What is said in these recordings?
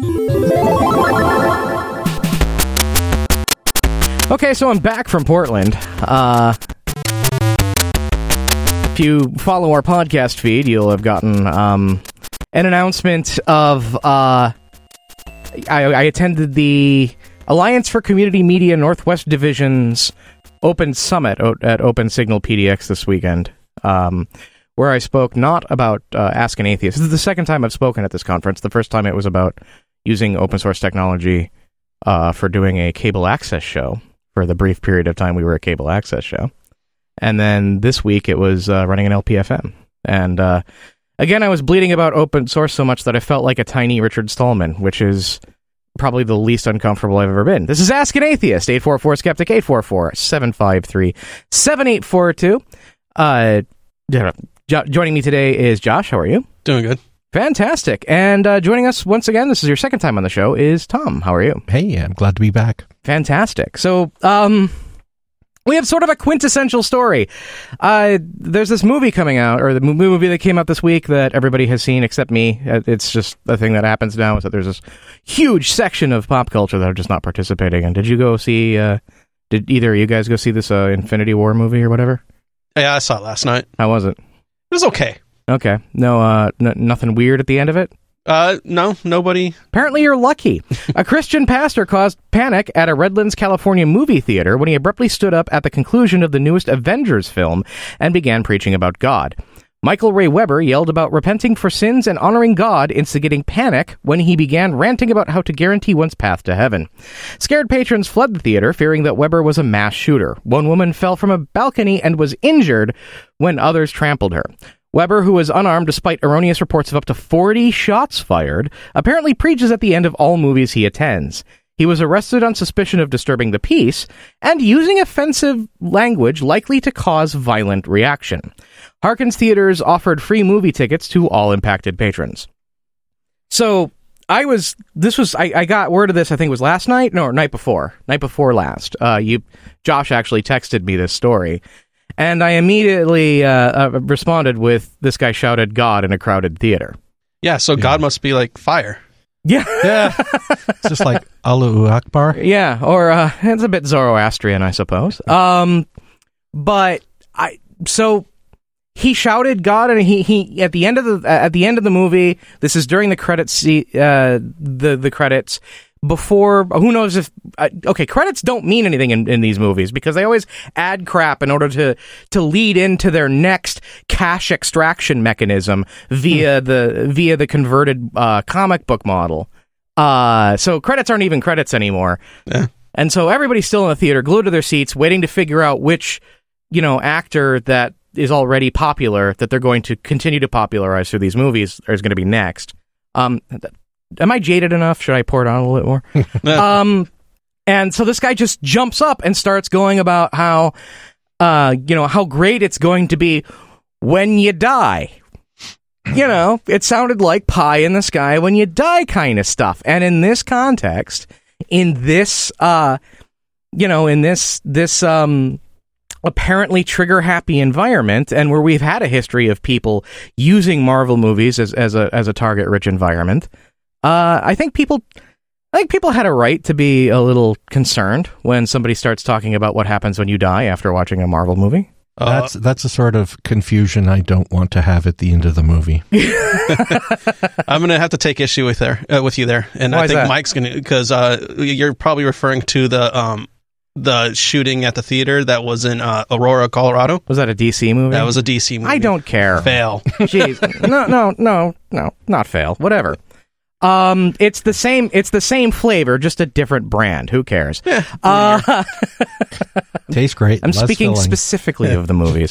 Okay, so I'm back from Portland. If you follow our podcast feed, you'll have gotten an announcement of... I attended the Alliance for Community Media Northwest Division's Open Summit at Open Signal PDX this weekend, where I spoke not about Ask an Atheist. This is the second time I've spoken at this conference. The first time it was about using open source technology for doing a cable access show for the brief period of time we were a cable access show. And then this week it was running an LPFM. And again, I was bleeding about open source so much that I felt like a tiny Richard Stallman, which is probably the least uncomfortable I've ever been. This is Ask an Atheist, 844-SKEPTIC, 844-753-7842. Joining me today is Josh. How are you? Doing good. Fantastic. And joining us once again, this is your second time on the show, is Tom. How are you? Hey, I'm glad to be back. Fantastic. So, we have sort of a quintessential story. There's this movie coming out, or the movie that came out this week that everybody has seen except me. It's just the thing that happens now is that there's this huge section of pop culture that are just not participating in. Did you go see, did either of you guys go see this Infinity War movie or whatever? Yeah, I saw it last night. How was it? It was okay. Okay. No, nothing weird at the end of it? No, nobody. Apparently you're lucky. A Christian pastor caused panic at a Redlands, California movie theater when he abruptly stood up at the conclusion of the newest Avengers film and began preaching about God. Michael Ray Weber yelled about repenting for sins and honoring God, instigating panic when he began ranting about how to guarantee one's path to heaven. Scared patrons fled the theater, fearing that Weber was a mass shooter. One woman fell from a balcony and was injured when others trampled her. Weber, who was unarmed despite erroneous reports of up to 40 shots fired, apparently preaches at the end of all movies he attends. He was arrested on suspicion of disturbing the peace and using offensive language likely to cause violent reaction. Harkins Theaters offered free movie tickets to all impacted patrons. So, I got word of this, I think it was last night? No, night before last. Josh actually texted me this story. And I immediately responded with, this guy shouted God in a crowded theater. Yeah, so God must be like fire. Yeah. It's just like Allahu Akbar. Yeah, or it's a bit Zoroastrian, I suppose. So he shouted God, and he at the end of the movie, this is during the credits, the credits. Before, who knows if... credits don't mean anything in these movies because they always add crap in order to lead into their next cash extraction mechanism via the converted comic book model. So credits aren't even credits anymore. Yeah. And so everybody's still in the theater, glued to their seats, waiting to figure out which, actor that is already popular, that they're going to continue to popularize through these movies, is going to be next. Am I jaded enough? Should I pour it on a little bit more? And so this guy just jumps up and starts going about how, how great it's going to be when you die. It sounded like pie in the sky when you die kind of stuff. And in this context, in this, apparently trigger-happy environment, and where we've had a history of people using Marvel movies as a target-rich environment, I think people had a right to be a little concerned when somebody starts talking about what happens when you die after watching a Marvel movie. That's a sort of confusion I don't want to have at the end of the movie. I'm going to have to take issue with you there, and Why I think that? Mike's going to, because you're probably referring to the shooting at the theater that was in Aurora, Colorado. Was that a DC movie? That was a DC movie. I don't care. Fail. Jeez. No, not fail. Whatever. It's the same flavor, just a different brand. Who cares? Tastes great. I'm less speaking filling. specifically of the movies.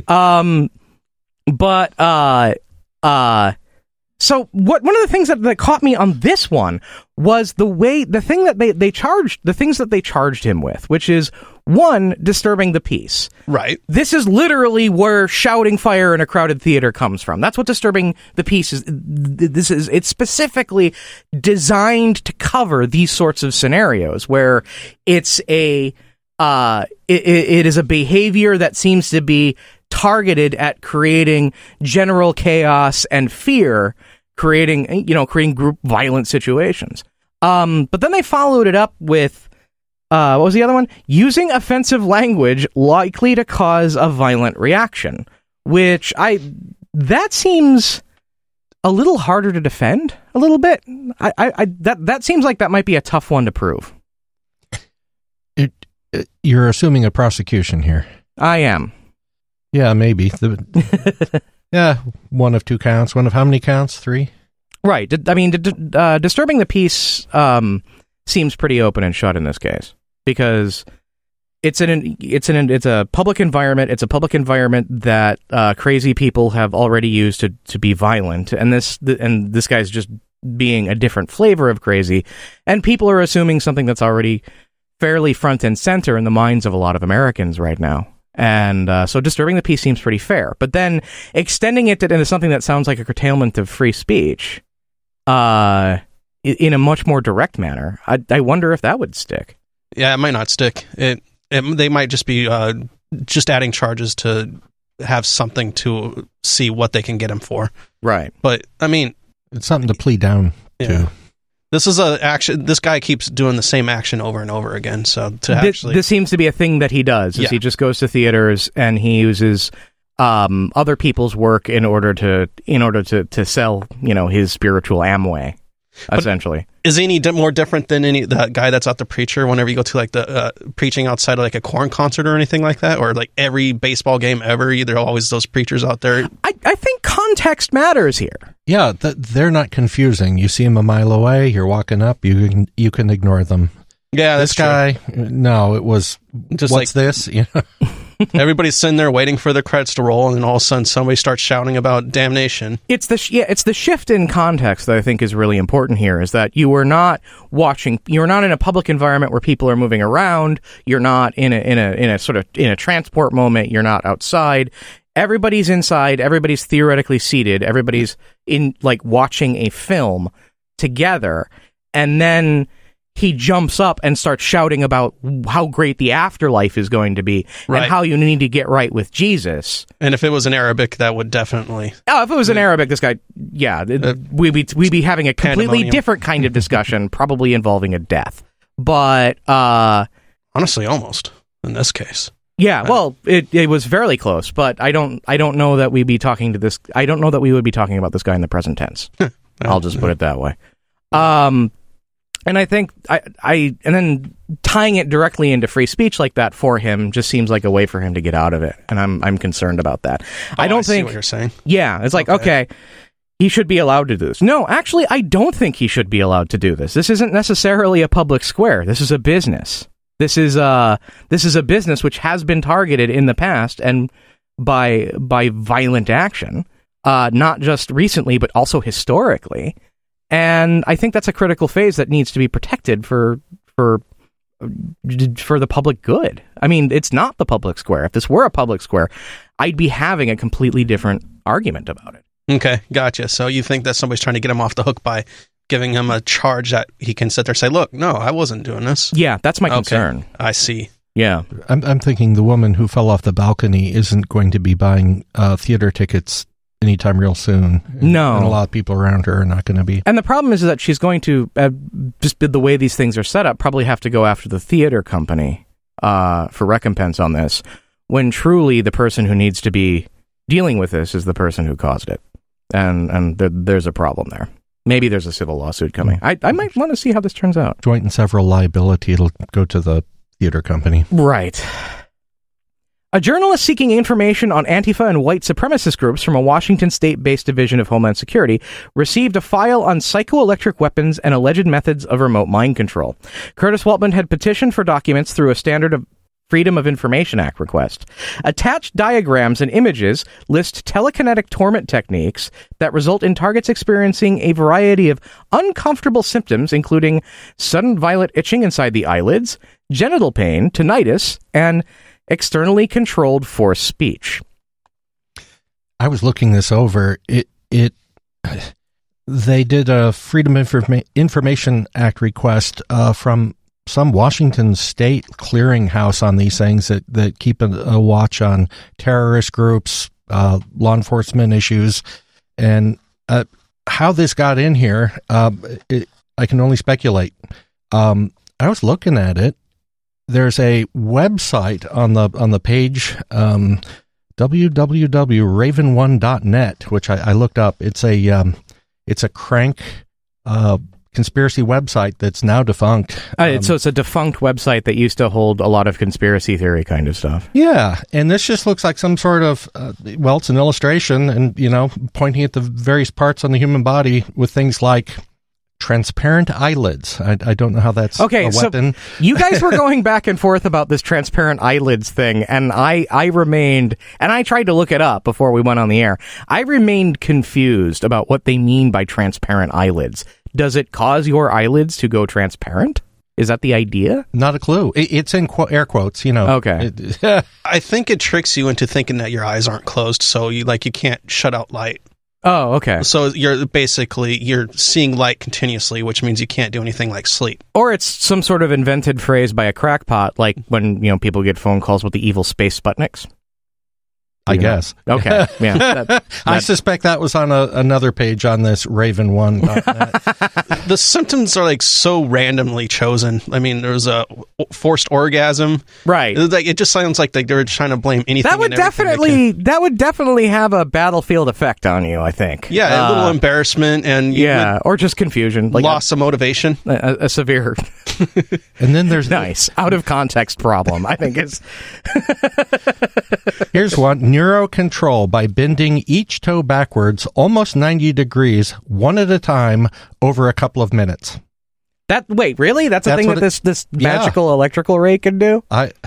So one of the things that caught me on this one was the things that they charged him with, which is, one, disturbing the peace. Right. This is literally where shouting fire in a crowded theater comes from. That's what disturbing the peace is. It's specifically designed to cover these sorts of scenarios where it's it is a behavior that seems to be targeted at creating general chaos and fear, creating group violent situations. But then they followed it up with, what was the other one? Using offensive language likely to cause a violent reaction, which that seems a little harder to defend a little bit. That seems like that might be a tough one to prove. You're assuming a prosecution here. I am. Yeah, maybe. Yeah, one of 2 counts. One of how many counts? 3? Right. I mean, disturbing the peace seems pretty open and shut in this case because it's a public environment. It's a public environment that crazy people have already used to be violent, and this guy's just being a different flavor of crazy, and people are assuming something that's already fairly front and center in the minds of a lot of Americans right now. And so disturbing the peace seems pretty fair. But then extending it into something that sounds like a curtailment of free speech in a much more direct manner, I wonder if that would stick. Yeah, it might not stick. They might just be just adding charges to have something to see what they can get him for. Right. But, I mean... It's something to plead down to. This is action. This guy keeps doing the same action over and over again. So this seems to be a thing that he does. Is he just goes to theaters and he uses other people's work in order to sell his spiritual Amway, essentially. Is he any more different than the guy that's out the preacher? Whenever you go to like the preaching outside of like a corn concert or anything like that, or like every baseball game ever, there are always those preachers out there. I think context matters here. Yeah, they're not confusing. You see them a mile away, you're walking up, you can ignore them. Yeah, this guy. No, it was just what's this? Everybody's sitting there waiting for their credits to roll, and then all of a sudden somebody starts shouting about damnation. It's the shift in context that I think is really important here. Is that you're not in a public environment where people are moving around. You're not in a transport moment. You're not outside. Everybody's inside. Everybody's theoretically seated. Everybody's in watching a film together, and then he jumps up and starts shouting about how great the afterlife is going to be and how you need to get right with Jesus. And if it was in Arabic, that would definitely... Oh, if it was in Arabic, this guy... Yeah, we'd be having a completely different kind of discussion, probably involving a death. But... honestly, almost, in this case. Yeah, well, it was fairly close, but I don't know that we'd be talking to this... I don't know that we would be talking about this guy in the present tense. I'll just put it that way. And I think and then tying it directly into free speech like that for him just seems like a way for him to get out of it, and I'm concerned about that. I don't think see what you're saying. Yeah, it's like okay, he should be allowed to do this. No, actually, I don't think he should be allowed to do this. This isn't necessarily a public square. This is a business. This is a business which has been targeted in the past and by violent action, not just recently but also historically. And I think that's a critical phase that needs to be protected for the public good. I mean, it's not the public square. If this were a public square, I'd be having a completely different argument about it. Okay, gotcha. So you think that somebody's trying to get him off the hook by giving him a charge that he can sit there and say, look, no, I wasn't doing this. Yeah, that's my concern. Okay, I see. Yeah. I'm thinking the woman who fell off the balcony isn't going to be buying theater tickets anytime real soon. No. And a lot of people around her are not going to be. And the problem is that she's going to, just the way these things are set up, probably have to go after the theater company for recompense on this, when truly the person who needs to be dealing with this is the person who caused it. And there's a problem there. Maybe there's a civil lawsuit coming. I might want to see how this turns out. Joint and several liability, it'll go to the theater company. Right. A journalist seeking information on Antifa and white supremacist groups from a Washington state-based division of Homeland Security received a file on psychoelectric weapons and alleged methods of remote mind control. Curtis Waltman had petitioned for documents through a standard of Freedom of Information Act request. Attached diagrams and images list telekinetic torment techniques that result in targets experiencing a variety of uncomfortable symptoms, including sudden violent itching inside the eyelids, genital pain, tinnitus, and externally controlled forced speech. I was looking this over. They did a Freedom of Information Act request from some Washington state clearinghouse on these things that keep a watch on terrorist groups, law enforcement issues, and how this got in here, I can only speculate. I was looking at it. There's a website on the page, www.raven1.net, which I looked up. It's a crank conspiracy website that's now defunct. So it's a defunct website that used to hold a lot of conspiracy theory kind of stuff. Yeah, and this just looks like some sort of, it's an illustration and, pointing at the various parts on the human body with things like transparent eyelids. I don't know how that's a weapon. So you guys were going back and forth about this transparent eyelids thing, and I remained, and I tried to look it up before we went on the air. I remained confused about what they mean by transparent eyelids. Does it cause your eyelids to go transparent? Is that the idea? Not a clue. It's in air quotes, Okay. I think it tricks you into thinking that your eyes aren't closed, so you can't shut out light. Oh, okay. So you're seeing light continuously, which means you can't do anything like sleep. Or it's some sort of invented phrase by a crackpot, like when people get phone calls with the evil space Sputniks. I guess. Okay. Yeah. I suspect that was on another page on this Raven1.net. The symptoms are so randomly chosen. I mean, there's a forced orgasm. Right. It just sounds like they're trying to blame anything. That would definitely have a battlefield effect on you, I think. Yeah, a little embarrassment and or just confusion, loss of motivation, a severe. And then there's nice out of context problem. I think it's. Here's one. Neurocontrol by bending each toe backwards almost 90 degrees, one at a time, over a couple of minutes. Wait, really? That's a thing that this magical electrical ray can do?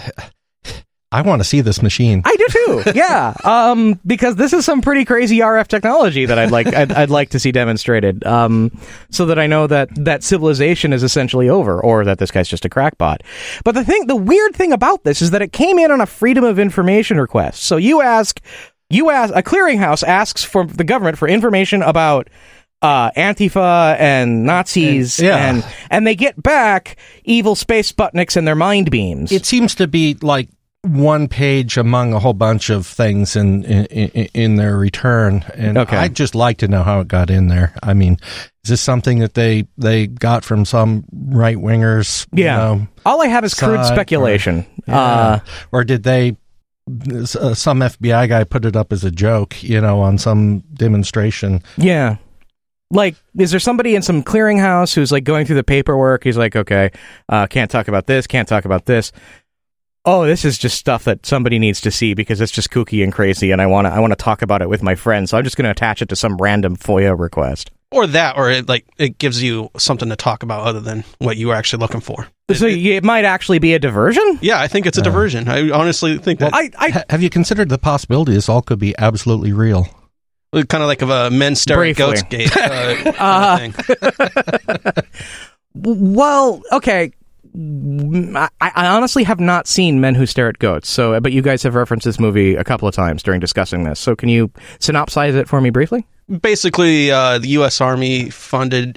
I want to see this machine. I do too. Yeah. Because this is some pretty crazy RF technology that I'd like to see demonstrated. So that I know that civilization is essentially over, or that this guy's just a crackpot. But the weird thing about this is that it came in on a Freedom of Information request. So you ask a clearinghouse asks for the government for information about Antifa and Nazis, and they get back evil space Sputniks and their mind beams. It seems to be like one page among a whole bunch of things in their return, and I'd just like to know how it got in there. I mean, is this something that they got from some right wingers? Yeah, all I have is crude speculation. Or did they? Some FBI guy put it up as a joke, on some demonstration. Yeah. Like, is there somebody in some clearinghouse who's going through the paperwork? He's like, okay, can't talk about this, can't talk about this. Oh, this is just stuff that somebody needs to see because it's just kooky and crazy, and I want to talk about it with my friends. So I'm just going to attach it to some random FOIA request. Or it gives you something to talk about other than what you were actually looking for. So it might actually be a diversion? Yeah, I think it's a diversion. I honestly think that. Have you considered the possibility this all could be absolutely real? Kind of like a men stare at goats gate kind of thing. Well, okay. I honestly have not seen Men Who Stare at Goats, but you guys have referenced this movie a couple of times during discussing this. So can you synopsize it for me briefly? Basically, the U.S. Army funded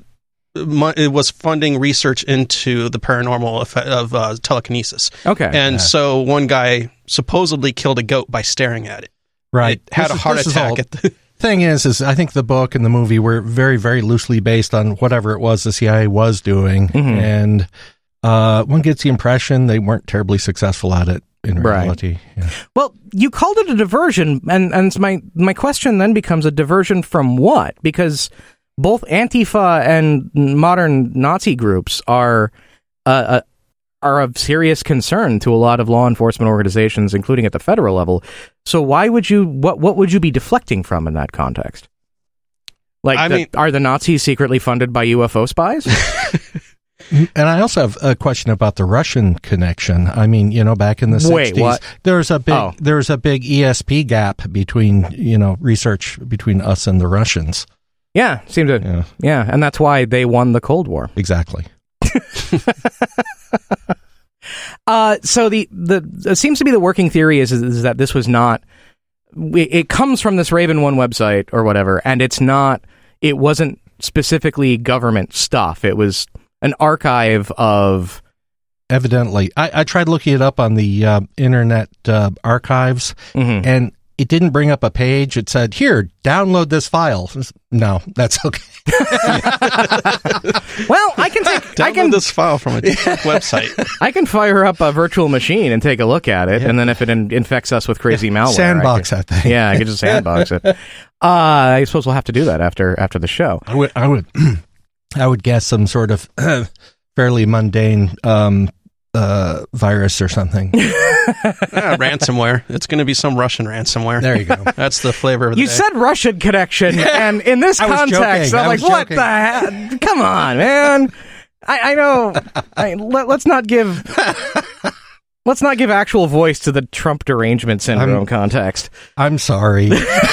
it was funding research into the paranormal effect of telekinesis. Okay, and so one guy supposedly killed a goat by staring at it. Right, it had a heart attack at the. Thing is I think the book and the movie were very, very loosely based on whatever it was the CIA was doing, and one gets the impression they weren't terribly successful at it in reality. Right. Yeah. Well, you called it a diversion, and my question then becomes a diversion from what? Because both Antifa and modern Nazi groups are of serious concern to a lot of law enforcement organizations, including at the federal level. So why would you, what would you be deflecting from in that context? Are the Nazis secretly funded by UFO spies? And I also have a question about the Russian connection. I mean, back in the 60s, Wait, what? there was a big ESP gap between, research between us and the Russians. Yeah, and that's why they won the Cold War. Exactly. So it seems to be the working theory is that this was not. It comes from this Raven 1 website or whatever, and it wasn't specifically government stuff. It was an archive of. Evidently, I tried looking it up on the Internet Archives, and it didn't bring up a page. It said, here, download this file. No, that's okay. Well, I can download this file from a website. I can fire up a virtual machine and take a look at it, and then if it infects us with crazy malware, sandbox that thing. Yeah, I can just sandbox it. I suppose we'll have to do that after the show. I would guess some sort of fairly mundane virus or something. Ransomware. It's going to be some Russian ransomware. There you go. That's the flavor of the You day. said Russian connection, and in this context, I'm like, what the heck? Come on, man. I know. Let's not give actual voice to the Trump derangement syndrome context. I'm sorry.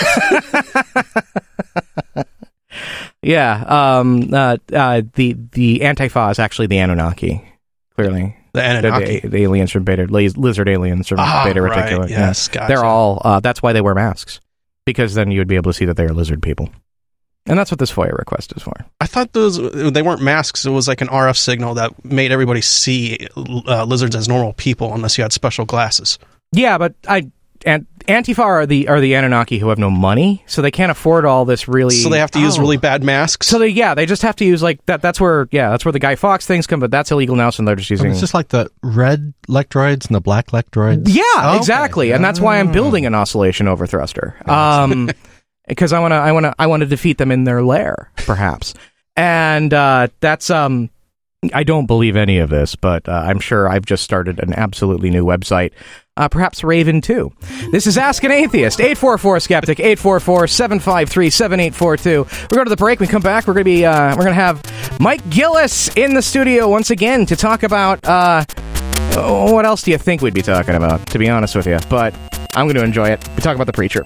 Yeah. The Antifa is actually the Anunnaki. Clearly. The Anunnaki. The aliens from Beta, lizard aliens from Beta Reticuli. Right. Yes, gotcha. They're all, that's why they wear masks. Because then you would be able to see that they are lizard people. And that's what this FOIA request is for. I thought they weren't masks. It was like an RF signal that made everybody see lizards as normal people unless you had special glasses. Yeah, but Antifa are the Anunnaki who have no money, so they can't afford all this really. So they have to use really bad masks. So they just have to use like that. That's where the Guy Fawkes things come, but that's illegal now, so they're just using. It's just like the red lectroids and the black lectroids. Yeah, exactly, and that's why I'm building an oscillation overthruster. Because I want to defeat them in their lair, perhaps, and that's I don't believe any of this, but I'm sure I've just started an absolutely new website. Perhaps Raven too. This is Ask an Atheist. 844-SKEPTIC. 844-753-7842. We go to the break. We come back. We're gonna have Mike Gillis in the studio once again to talk about what else do you think we'd be talking about? To be honest with you, but I'm going to enjoy it. We talk about the preacher.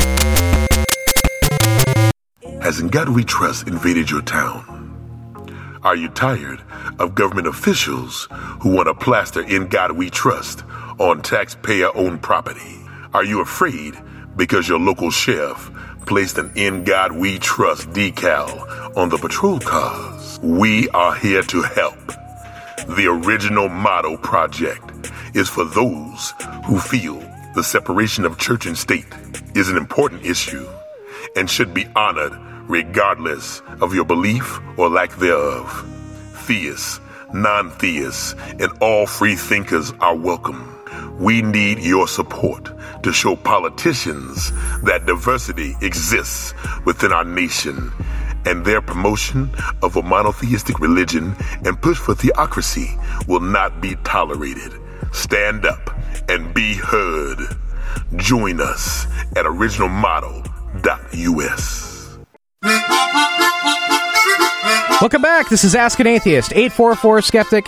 Has In God We Trust invaded your town? Are you tired of government officials who want to plaster In God We Trust on taxpayer-owned property? Are you afraid because your local sheriff placed an In God We Trust decal on the patrol cars? We are here to help. The Original Motto Project is for those who feel the separation of church and state is an important issue and should be honored regardless of your belief or lack thereof. Theists, non-theists, and all free thinkers are welcome. We need your support to show politicians that diversity exists within our nation, and their promotion of a monotheistic religion and push for theocracy will not be tolerated. Stand up and be heard. Join us at originalmotto.us. Welcome back. This is Ask an Atheist. 844-SKEPTIC.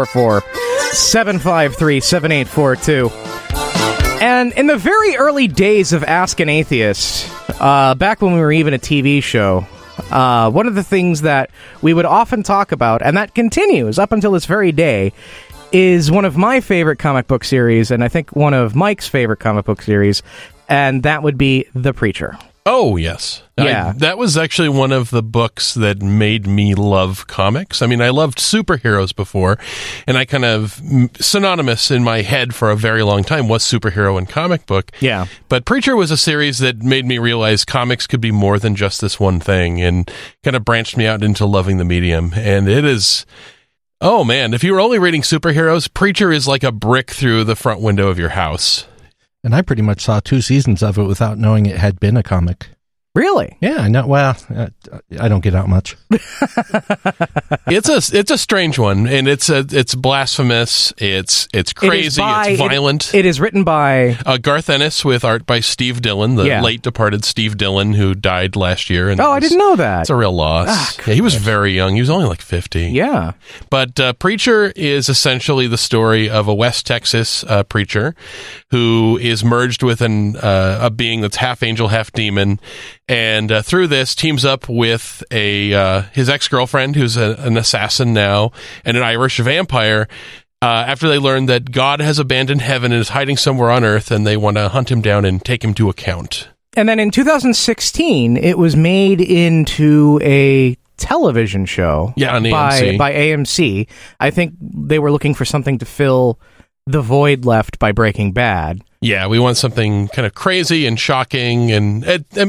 844-753-7842. And in the very early days of Ask an Atheist, back when we were even a TV show, one of the things that we would often talk about, and that continues up until this very day, is one of my favorite comic book series, and I think one of Mike's favorite comic book series, and that would be The Preacher. Oh, yes. Yeah. That was actually one of the books that made me love comics. I mean, I loved superheroes before, and I kind of, synonymous in my head for a very long time was superhero and comic book. Yeah. But Preacher was a series that made me realize comics could be more than just this one thing, and kind of branched me out into loving the medium. And it is... Oh, man, if you were only reading superheroes, Preacher is like a brick through the front window of your house. And I pretty much saw 2 seasons of it without knowing it had been a comic. Really? Yeah, I know. Well, I don't get out much. It's a strange one, and it's blasphemous. It's crazy. It's violent. It is written by Garth Ennis with art by Steve Dillon, the late departed Steve Dillon, who died last year. And I didn't know that. It's a real loss. Yeah, he was very young. He was only like 50. Yeah. But Preacher is essentially the story of a West Texas preacher who is merged with a being that's half angel, half demon. And through this, teams up with his ex-girlfriend, who's an assassin now, and an Irish vampire, after they learn that God has abandoned heaven and is hiding somewhere on Earth, and they want to hunt him down and take him to account. And then in 2016, it was made into a television show on AMC. by AMC. I think they were looking for something to fill the void left by Breaking Bad. Yeah, we want something kind of crazy and shocking, and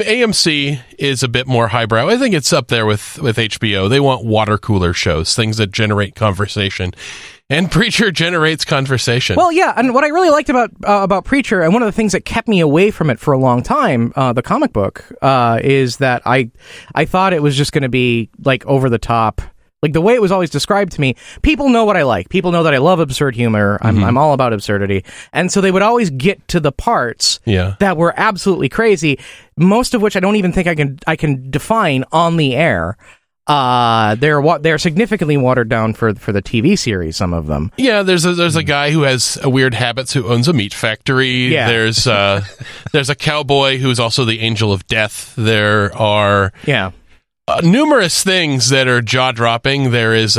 AMC is a bit more highbrow. I think it's up there with HBO. They want water cooler shows, things that generate conversation. And Preacher generates conversation. Well, yeah, and what I really liked about Preacher, and one of the things that kept me away from it for a long time, the comic book, is that I thought it was just going to be like over the top. Like the way it was always described to me, people know what I like. People know that I love absurd humor. I'm all about absurdity. And so they would always get to the parts that were absolutely crazy, most of which I don't even think I can define on the air. They're significantly watered down for the TV series, some of them. Yeah, there's a guy who has a weird habits who owns a meat factory. Yeah. There's a cowboy who's also the angel of death. There are numerous things that are jaw-dropping. There is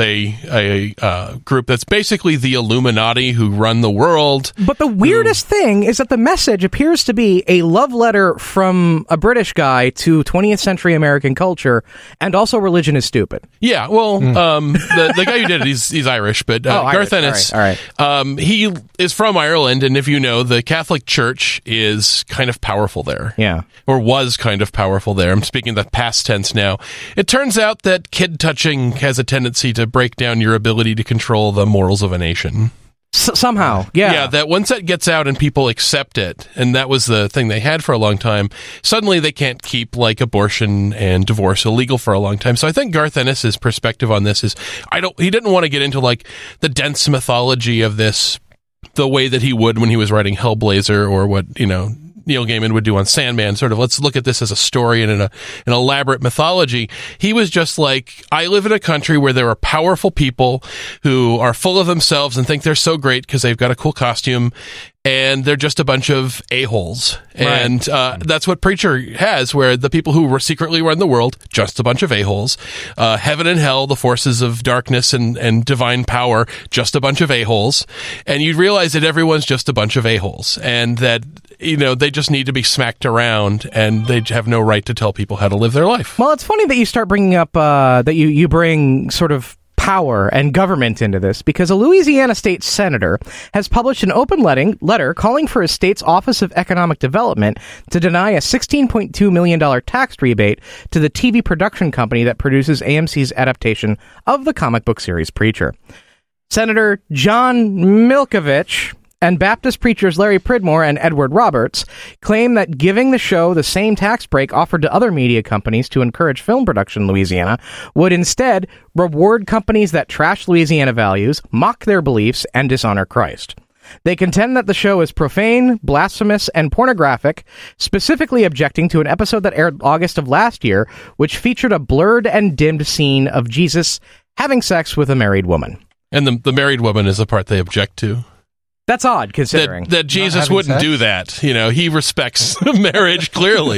a group that's basically the Illuminati who run the world. But the weirdest thing is that the message appears to be a love letter from a British guy to 20th century American culture, and also religion is stupid. Yeah, well, the guy who did it, he's Irish, but Garth Ennis, all right. He is from Ireland, and if you know, the Catholic Church is kind of powerful there. Yeah. Or was kind of powerful there. I'm speaking the past tense now. It turns out that kid touching has a tendency to break down your ability to control the morals of a nation. Somehow, yeah. Yeah, that once that gets out and people accept it, and that was the thing they had for a long time, suddenly they can't keep, like, abortion and divorce illegal for a long time. So I think Garth Ennis' perspective on this is, he didn't want to get into, like, the dense mythology of this the way that he would when he was writing Hellblazer or what, Neil Gaiman would do on Sandman, sort of, let's look at this as a story and an elaborate mythology. He was just like, I live in a country where there are powerful people who are full of themselves and think they're so great because they've got a cool costume, and they're just a bunch of a-holes. Right. And that's what Preacher has, where the people who secretly run the world, just a bunch of a-holes. Heaven and hell, the forces of darkness and divine power, just a bunch of a-holes. And you realize that everyone's just a bunch of a-holes, and that they just need to be smacked around, and they have no right to tell people how to live their life. Well, it's funny that you start bringing up that you bring sort of power and government into this, because a Louisiana state senator has published an open letter calling for his state's Office of Economic Development to deny a $16.2 million tax rebate to the TV production company that produces AMC's adaptation of the comic book series Preacher. Senator John Milkovich and Baptist preachers Larry Pridmore and Edward Roberts claim that giving the show the same tax break offered to other media companies to encourage film production in Louisiana would instead reward companies that trash Louisiana values, mock their beliefs, and dishonor Christ. They contend that the show is profane, blasphemous, and pornographic, specifically objecting to an episode that aired August of last year, which featured a blurred and dimmed scene of Jesus having sex with a married woman. And the married woman is the part they object to. That's odd, considering that Jesus wouldn't do that. He respects marriage clearly.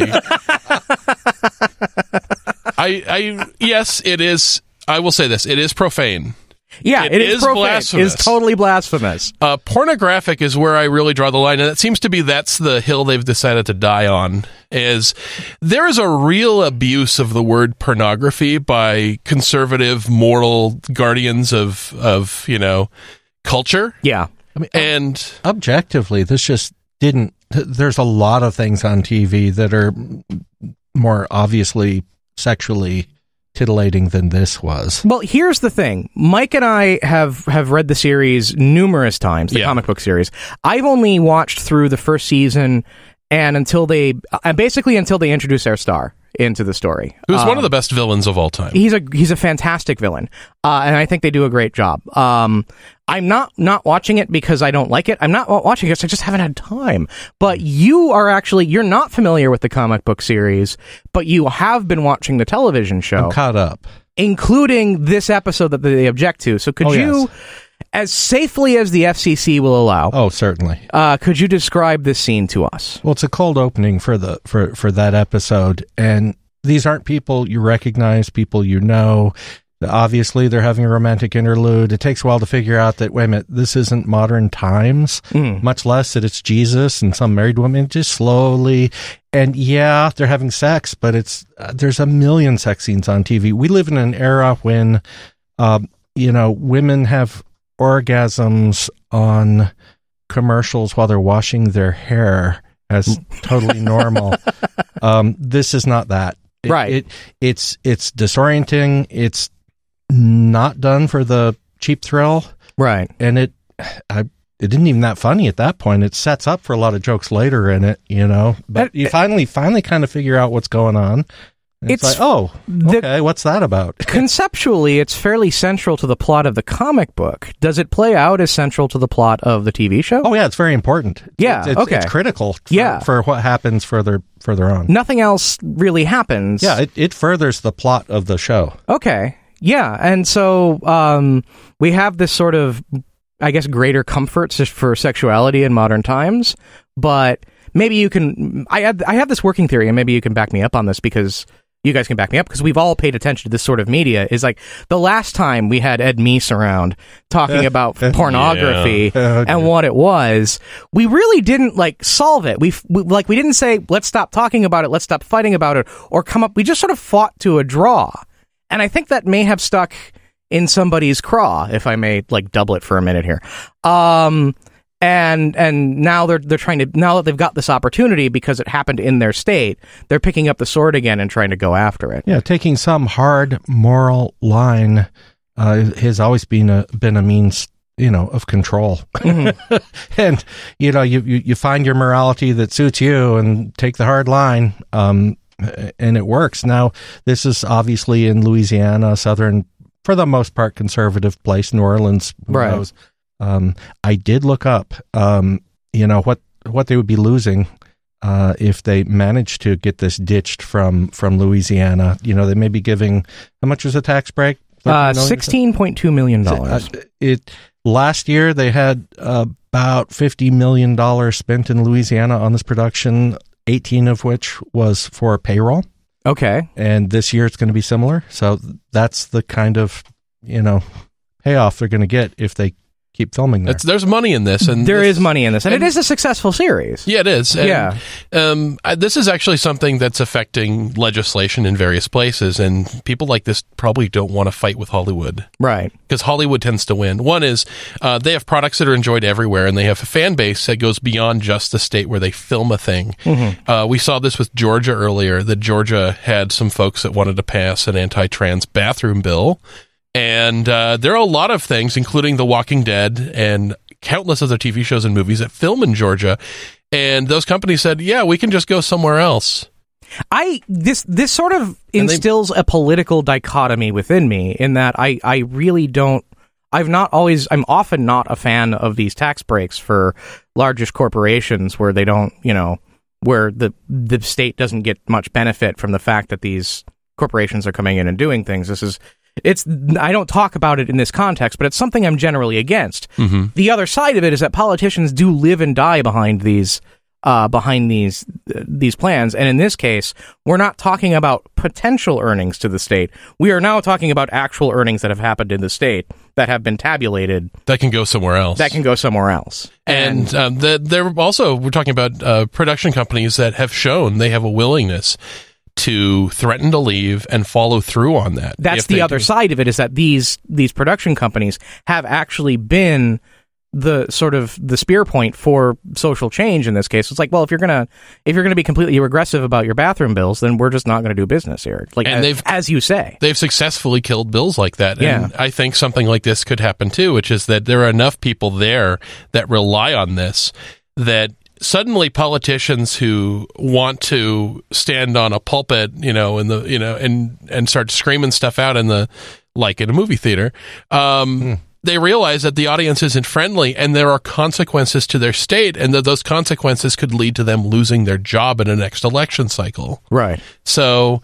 Yes, it is. I will say this: it is profane. Yeah, it is profane. Blasphemous. It is totally blasphemous. Pornographic is where I really draw the line, and it seems to be that's the hill they've decided to die on. Is there is a real abuse of the word pornography by conservative, moral guardians of culture. Yeah. I mean, and objectively, this just didn't. There's a lot of things on TV that are more obviously sexually titillating than this was. Well, here's the thing. Mike and I have read the series numerous times, the comic book series. I've only watched through the first season and until they introduce our star into the story. Who's one of the best villains of all time. He's a fantastic villain, and I think they do a great job. I'm not watching it because I don't like it. I'm not watching it because I just haven't had time. But you're not familiar with the comic book series, but you have been watching the television show. I'm caught up. Including this episode that they object to. So could you, as safely as the FCC will allow... Oh, certainly. Could you describe this scene to us? Well, it's a cold opening for that episode, and these aren't people you recognize, people you know. Obviously, they're having a romantic interlude. It takes a while to figure out that, wait a minute, this isn't modern times, much less that it's Jesus and some married woman, just slowly. And yeah, they're having sex, but there's a million sex scenes on TV. We live in an era when, women have orgasms on commercials while they're washing their hair as totally normal. This is not that. It's disorienting. It's not done for the cheap thrill. Right. And it didn't even that funny at that point. It sets up for a lot of jokes later in it, but you finally kind of figure out what's going on. It's like, okay, what's that about? Conceptually, it's fairly central to the plot of the comic book. Does it play out as central to the plot of the TV show? Oh, yeah, it's very important. Yeah, it's critical for what happens further on. Nothing else really happens. Yeah, it furthers the plot of the show. Okay, yeah, and so we have this sort of, I guess, greater comfort for sexuality in modern times, but maybe you can... I have this working theory, and maybe you can back me up on this, because... You guys can back me up, because we've all paid attention to this sort of media. Is like the last time we had Ed Meese around talking about pornography and what it was, we really didn't solve it. We didn't say, let's stop talking about it, let's stop fighting about it, or come up. We just sort of fought to a draw. And I think that may have stuck in somebody's craw, if I may double it for a minute here. And now they're trying to, now that they've got this opportunity because it happened in their state, they're picking up the sword again and trying to go after it. Yeah, taking some hard moral line has always been a means, of control. Mm-hmm. And you find your morality that suits you and take the hard line, and it works. Now, this is obviously in Louisiana, southern, for the most part, conservative place, New Orleans, who knows. I did look up, what they would be losing if they managed to get this ditched from Louisiana. They may be giving, how much was the tax break? $16.2 million. Last year they had about $50 million spent in Louisiana on this production, 18 of which was for payroll. Okay. And this year it's going to be similar. So that's the kind of, payoff they're going to get if they keep filming there. There's money in this, and there is money in this, and it is a successful series. Yeah, it is. And, this is actually something that's affecting legislation in various places, and people like this probably don't want to fight with Hollywood, right? Because Hollywood tends to win. One is they have products that are enjoyed everywhere, and they have a fan base that goes beyond just the state where they film a thing. Mm-hmm. We saw this with Georgia earlier. That Georgia had some folks that wanted to pass an anti-trans bathroom bill. And there are a lot of things, including The Walking Dead and countless other TV shows and movies that film in Georgia. And those companies said, yeah, we can just go somewhere else. This sort of instills a political dichotomy within me, in that I really don't... I'm often not a fan of these tax breaks for largest corporations where they don't, where the state doesn't get much benefit from the fact that these corporations are coming in and doing things. I don't talk about it in this context, but it's something I'm generally against. Mm-hmm. The other side of it is that politicians do live and die behind these plans, and in this case, we're not talking about potential earnings to the state. We are now talking about actual earnings that have happened in the state that have been tabulated. That can go somewhere else. And we're talking about production companies that have shown they have a willingness to threaten to leave and follow through on that. That's the other side of it, is that these production companies have actually been the sort of the spear point for social change in this case. It's like, well, if you're gonna be completely regressive about your bathroom bills, then we're just not going to do business here. As you say, they've successfully killed bills like that. Yeah. And I think something like this could happen too, which is that there are enough people there that rely on this that suddenly politicians who want to stand on a pulpit, and start screaming stuff out in a movie theater, they realize that the audience isn't friendly and there are consequences to their state, and that those consequences could lead to them losing their job in the next election cycle. Right. So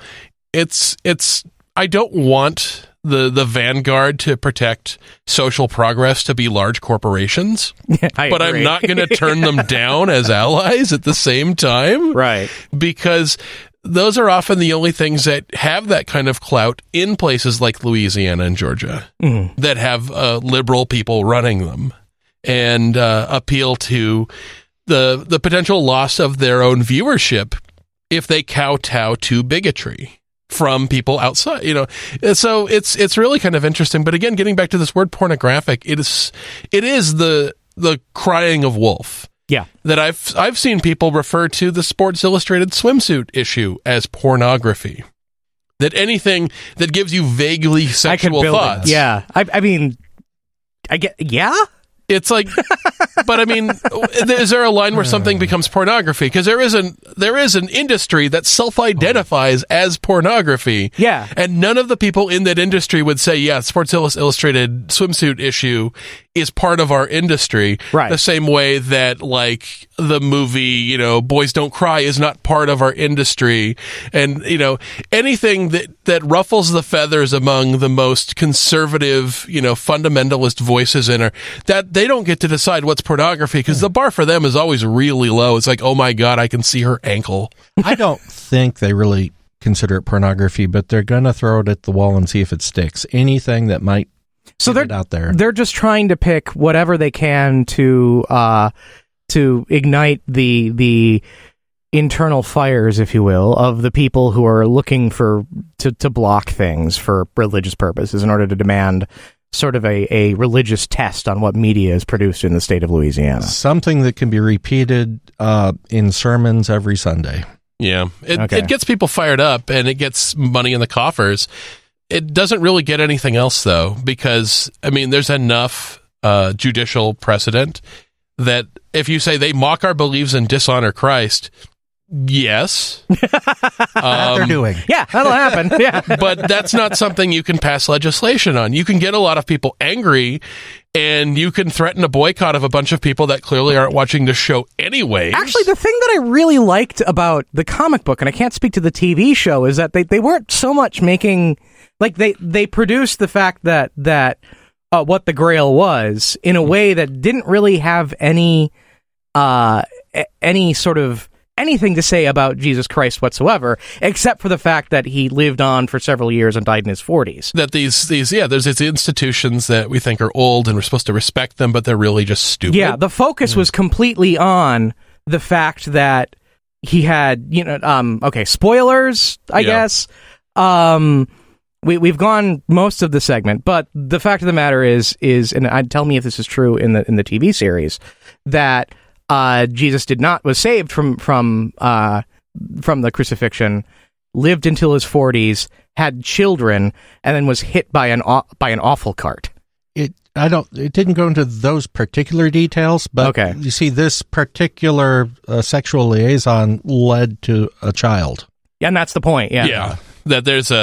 I don't want the vanguard to protect social progress to be large corporations, but I'm not going to turn them down as allies at the same time. Right. Because those are often the only things that have that kind of clout in places like Louisiana and Georgia, that have liberal people running them, and appeal to the potential loss of their own viewership if they kowtow to bigotry from people outside, So it's really kind of interesting. But again, getting back to this word pornographic, it is the the crying of wolf. Yeah. That I've seen people refer to the Sports Illustrated swimsuit issue as pornography. That anything that gives you vaguely sexual thoughts. Yeah. I mean, I get, yeah? It's like, but I mean, is there a line where something becomes pornography? Because there is an industry that self-identifies as pornography. Yeah. And none of the people in that industry would say, yeah, Sports Illustrated swimsuit issue is part of our industry. Right. The same way that, like, the movie, Boys Don't Cry is not part of our industry. And, anything that ruffles the feathers among the most conservative, fundamentalist voices in her, that they don't get to decide what's pornography, because the bar for them is always really low. It's like, oh my God, I can see her ankle. I don't think they really consider it pornography, but they're going to throw it at the wall and see if it sticks. Anything that might get out there. They're just trying to pick whatever they can to ignite the internal fires, if you will, of the people who are looking to block things for religious purposes in order to demand sort of a religious test on what media is produced in the state of Louisiana. Something that can be repeated in sermons every Sunday. Yeah. It gets people fired up, and it gets money in the coffers. It doesn't really get anything else, though, because, I mean, there's enough judicial precedent that if you say they mock our beliefs and dishonor Christ, yes. That they're doing. Yeah, that'll happen. Yeah. But that's not something you can pass legislation on. You can get a lot of people angry, and you can threaten a boycott of a bunch of people that clearly aren't watching the show anyway. Actually, the thing that I really liked about the comic book, and I can't speak to the TV show, is that they weren't so much making... Like, they produced the fact that what the Grail was in a way that didn't really have any sort of anything to say about Jesus Christ whatsoever, except for the fact that he lived on for several years and died in his 40s. That there's these institutions that we think are old and we're supposed to respect them, but they're really just stupid. Yeah, the focus was completely on the fact that he had, spoilers, I guess. We've gone most of the segment, but the fact of the matter is, and tell me if this is true in the TV series, that Jesus was saved from the crucifixion, lived until his 40s, had children, and then was hit by an awful cart. It didn't go into those particular details, but you see, this particular sexual liaison led to a child. Yeah, and that's the point. Yeah. Yeah. That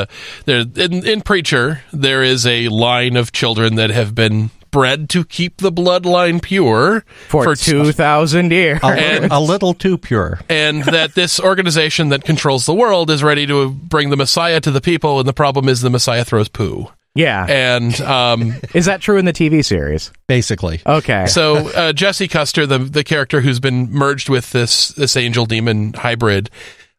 in Preacher, there is a line of children that have been bred to keep the bloodline pure for 2,000 years. A little too pure. And that this organization that controls the world is ready to bring the Messiah to the people, and the problem is the Messiah throws poo. Yeah. And is that true in the TV series? Basically. Okay. So Jesse Custer, the character who's been merged with this angel demon hybrid,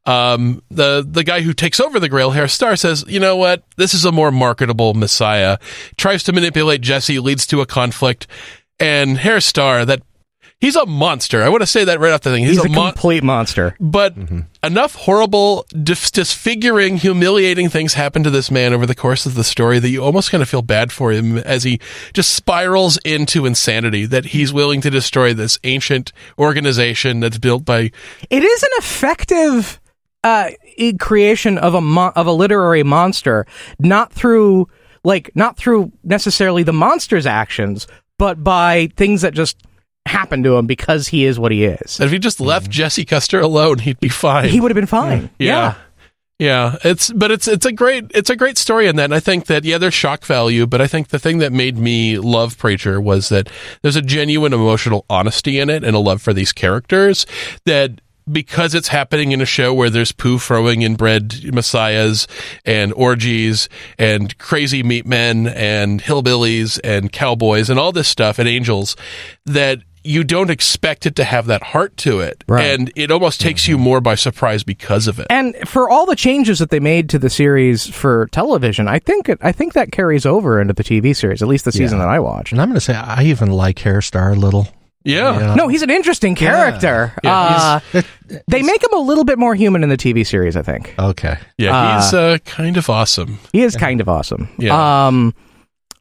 the guy who takes over the Grail, Hair Star, says, you know what, this is a more marketable Messiah, tries to manipulate Jesse, leads to a conflict, and Hair Star, that he's a monster. I want to say that right off the thing. He's a complete monster. But enough horrible, disfiguring, humiliating things happen to this man over the course of the story that you almost kind of feel bad for him as he just spirals into insanity, that he's willing to destroy this ancient organization that's built by... It is an effective... creation of a literary monster, not through necessarily the monster's actions, but by things that just happen to him because he is what he is. If he just left Jesse Custer alone, he'd be fine. He would have been fine. Yeah. It's a great story in that, and I think that there's shock value, but I think the thing that made me love Preacher was that there's a genuine emotional honesty in it and a love for these characters that, because it's happening in a show where there's poo throwing inbred messiahs and orgies and crazy meat men and hillbillies and cowboys and all this stuff and angels, that you don't expect it to have that heart to it. Right. And it almost takes you more by surprise because of it. And for all the changes that they made to the series for television, I think that carries over into the TV series, at least the season that I watched. And I'm going to say, I even like Hair Star a little. Yeah. No, he's an interesting character. Yeah. They make him a little bit more human in the TV series, I think. Okay. Yeah, he's kind of awesome. He is kind of awesome. Yeah.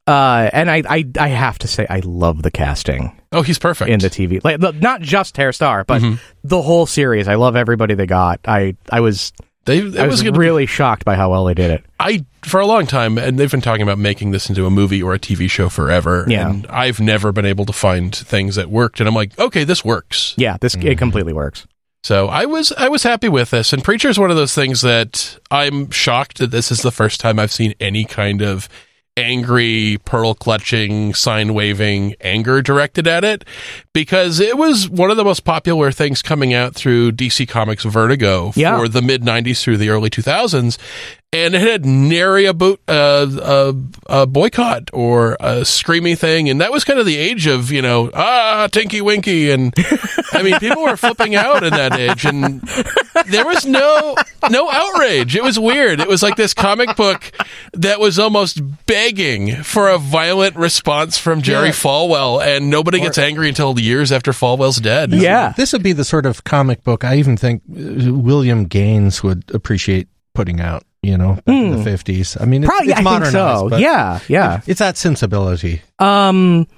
And I have to say, I love the casting. Oh, he's perfect in the TV. Like, not just Hair Star, but the whole series. I love everybody they got. I was really shocked by how well they did it. For a long time, and they've been talking about making this into a movie or a TV show forever. Yeah. And I've never been able to find things that worked. And I'm like, okay, this works. Yeah, it completely works. So I was happy with this. And Preacher is one of those things that I'm shocked that this is the first time I've seen any kind of angry, pearl-clutching, sign-waving anger directed at it, because it was one of the most popular things coming out through DC Comics Vertigo for the mid-'90s through the early 2000s, and it had nary a boycott or a screamy thing, and that was kind of the age of, Tinky Winky, and I mean, people were flipping out in that age, and there was no outrage. It was weird. It was like this comic book that was almost begging for a violent response from Jerry Falwell, and nobody gets angry until years after Falwell's dead. Yeah. This would be the sort of comic book I even think William Gaines would appreciate putting out. In the 50s. I mean, it's modernized. So. But yeah. It's that sensibility. I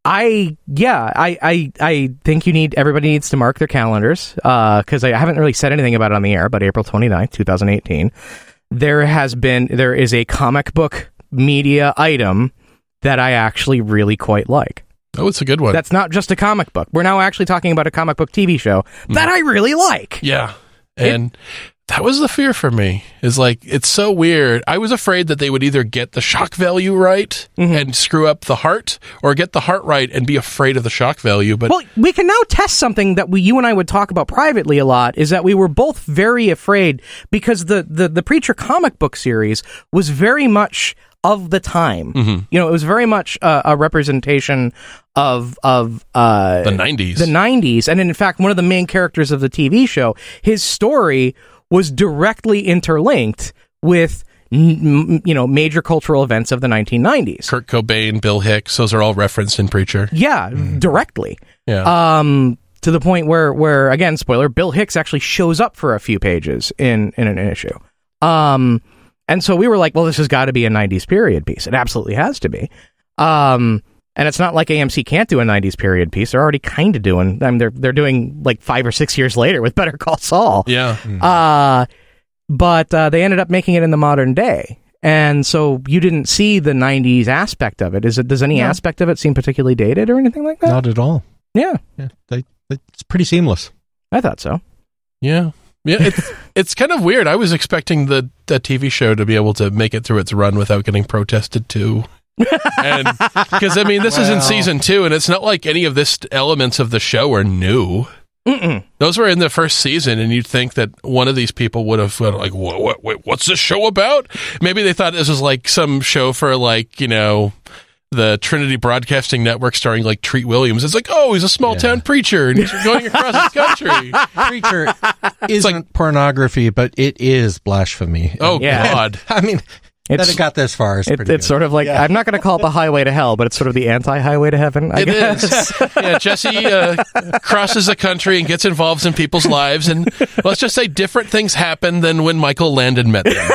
think everybody needs to mark their calendars, because I haven't really said anything about it on the air, but April 29th, 2018, there is a comic book media item that I actually really quite like. Oh, it's a good one. That's not just a comic book. We're now actually talking about a comic book TV show that I really like. Yeah. And that was the fear for me, is like, it's so weird. I was afraid that they would either get the shock value right and screw up the heart, or get the heart right and be afraid of the shock value. But well, we can now test something that you and I would talk about privately a lot, is that we were both very afraid, because the Preacher comic book series was very much of the time. It was very much a representation of the 90s. The 90s. And in fact, one of the main characters of the TV show, his story was directly interlinked with major cultural events of the 1990s. Kurt Cobain, Bill Hicks, those are all referenced in Preacher. Yeah, directly. Yeah. To the point where, again, spoiler, Bill Hicks actually shows up for a few pages in an issue. And so we were like, well, this has got to be a 90s period piece. It absolutely has to be. And it's not like AMC can't do a 90s period piece. They're already kind of doing. I mean, they're doing like 5 or 6 years later with Better Call Saul. Yeah. But they ended up making it in the modern day. And so you didn't see the 90s aspect of it. Does any aspect of it seem particularly dated or anything like that? Not at all. Yeah. It's pretty seamless. I thought so. Yeah. Yeah, it's kind of weird. I was expecting the TV show to be able to make it through its run without getting protested too. And because I mean, this is in season 2, and it's not like any of this elements of the show are new. Those were in the first season, and you'd think that one of these people would have like, wait, what's this show about? Maybe they thought this was like some show for like, the Trinity Broadcasting Network starring like Treat Williams. It's like, oh, he's a small town preacher and he's going across the country. Preacher isn't like pornography, but it is blasphemy. Oh, God. I mean, that it got this far is pretty good. It's sort of like, I'm not going to call it the highway to hell, but it's sort of the anti-highway to heaven, I guess. It is. Yeah, Jesse crosses the country and gets involved in people's lives, and let's just say different things happen than when Michael Landon met them.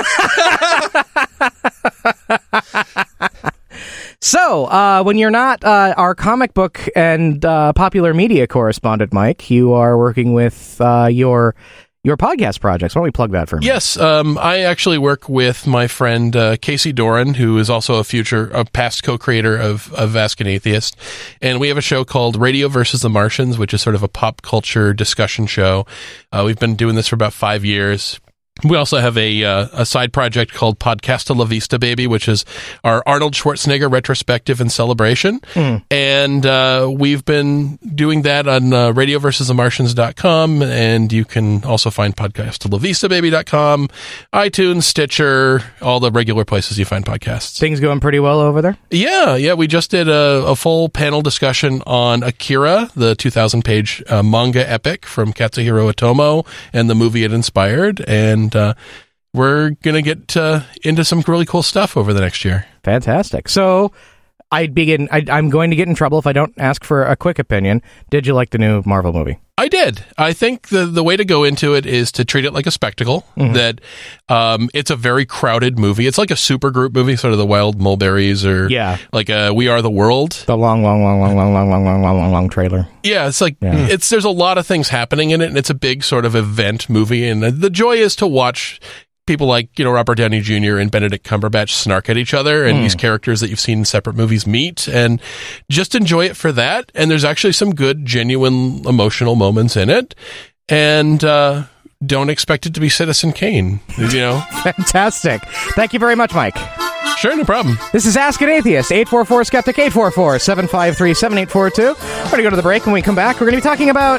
So, when you're not our comic book and popular media correspondent, Mike, you are working with your podcast projects. Why don't we plug that for me? Yes, I actually work with my friend Casey Doran, who is also a past co-creator of Ask an Atheist, and we have a show called Radio versus the Martians, which is sort of a pop culture discussion show. We've been doing this for about 5 years. We also have a side project called Podcasta La Vista Baby, which is our Arnold Schwarzenegger retrospective and celebration. And we've been doing that on radioversusthemartians.com, and you can also find podcastalavistababy.com, iTunes, Stitcher, all the regular places you find podcasts. Things going pretty well over there? Yeah. We just did a full panel discussion on Akira, the 2,000-page manga epic from Katsuhiro Otomo and the movie it inspired, and we're going to get into some really cool stuff over the next year. Fantastic. So, I'm going to get in trouble if I don't ask for a quick opinion. Did you like the new Marvel movie? I did. I think the way to go into it is to treat it like a spectacle, that it's a very crowded movie. It's like a supergroup movie, sort of the Wild Mulberries or like We Are the World. The long trailer. Yeah, it's like there's a lot of things happening in it, and it's a big sort of event movie, and the joy is to watch people like, Robert Downey Jr. and Benedict Cumberbatch snark at each other, and these characters that you've seen in separate movies meet, and just enjoy it for that. And there's actually some good, genuine, emotional moments in it. And don't expect it to be Citizen Kane, Fantastic. Thank you very much, Mike. Sure, no problem. This is Ask an Atheist, 844-SKEPTIC, 844-753-7842. We're going to go to the break. When we come back, we're going to be talking about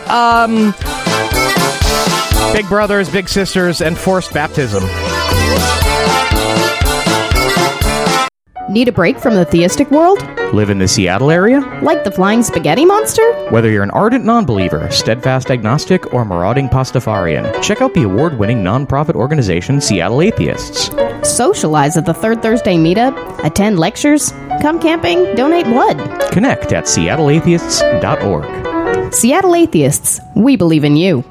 big brothers, big sisters, and forced baptism. Need a break from the theistic world? Live in the Seattle area? Like the flying spaghetti monster? Whether you're an ardent non-believer, steadfast agnostic, or marauding Pastafarian, check out the award-winning non-profit organization Seattle Atheists. Socialize at the Third Thursday meetup, attend lectures, come camping, donate blood. Connect at seattleatheists.org. Seattle Atheists, we believe in you.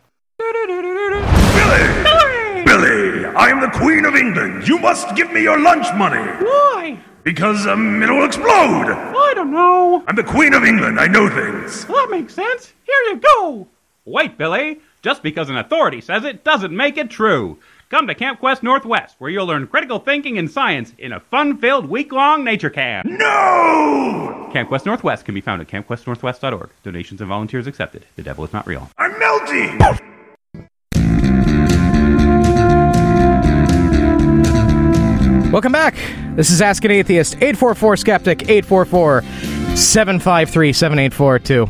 Billy, I am the Queen of England. You must give me your lunch money. Why? Because it'll explode. I don't know. I'm the Queen of England. I know things. That makes sense. Here you go. Wait, Billy. Just because an authority says it doesn't make it true. Come to Camp Quest Northwest, where you'll learn critical thinking and science in a fun-filled week-long nature camp. No! Camp Quest Northwest can be found at campquestnorthwest.org. Donations and volunteers accepted. The devil is not real. I'm melting! Welcome back. This is Ask an Atheist, 844-SKEPTIC, 844-753-7842.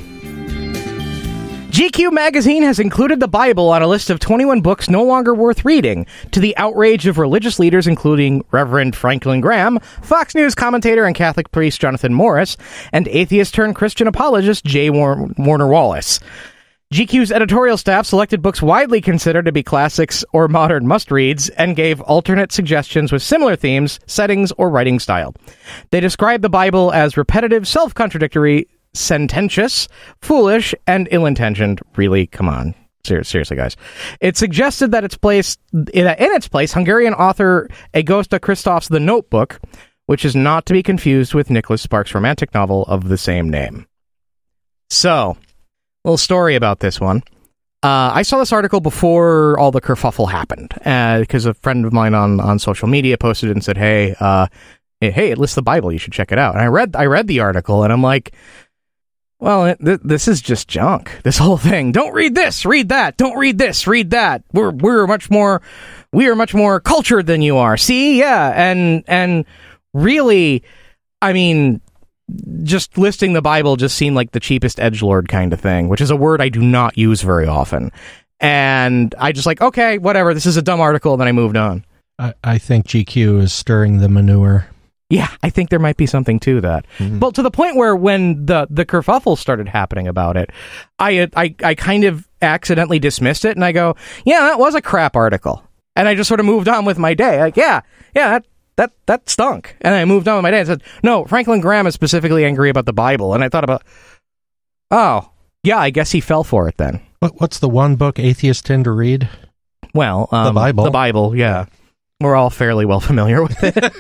GQ magazine has included the Bible on a list of 21 books no longer worth reading, to the outrage of religious leaders including Reverend Franklin Graham, Fox News commentator and Catholic priest Jonathan Morris, and atheist-turned-Christian apologist J. Warner Wallace. GQ's editorial staff selected books widely considered to be classics or modern must-reads and gave alternate suggestions with similar themes, settings, or writing style. They described the Bible as repetitive, self-contradictory, sententious, foolish, and ill-intentioned. Really, come on. Seriously, guys. It suggested that in its place, Hungarian author Agosta Christoph's The Notebook, which is not to be confused with Nicholas Sparks' romantic novel of the same name. So, little story about this one. I saw this article before all the kerfuffle happened, because a friend of mine on social media posted it and said, hey, it lists the Bible, you should check it out. And I read the article, and I'm like, well, this is just junk, this whole thing. Don't read this, read that. Don't read this, read that. We are much more cultured than you are. See? Yeah. And really, I mean, just listing the Bible just seemed like the cheapest edgelord kind of thing, which is a word I do not use very often. And I just like, okay, whatever, this is a dumb article, and then I moved on. I think GQ is stirring the manure. Yeah, I think there might be something to that. Mm-hmm. Well, to the point where when the kerfuffle started happening about it, I kind of accidentally dismissed it, and I go, yeah, that was a crap article. And I just sort of moved on with my day. Like, yeah, that stunk. And I moved on with my day and said, no, Franklin Graham is specifically angry about the Bible. And I thought about, oh, yeah, I guess he fell for it then. What's the one book atheists tend to read? Well, the Bible. The Bible, yeah. We're all fairly well familiar with it.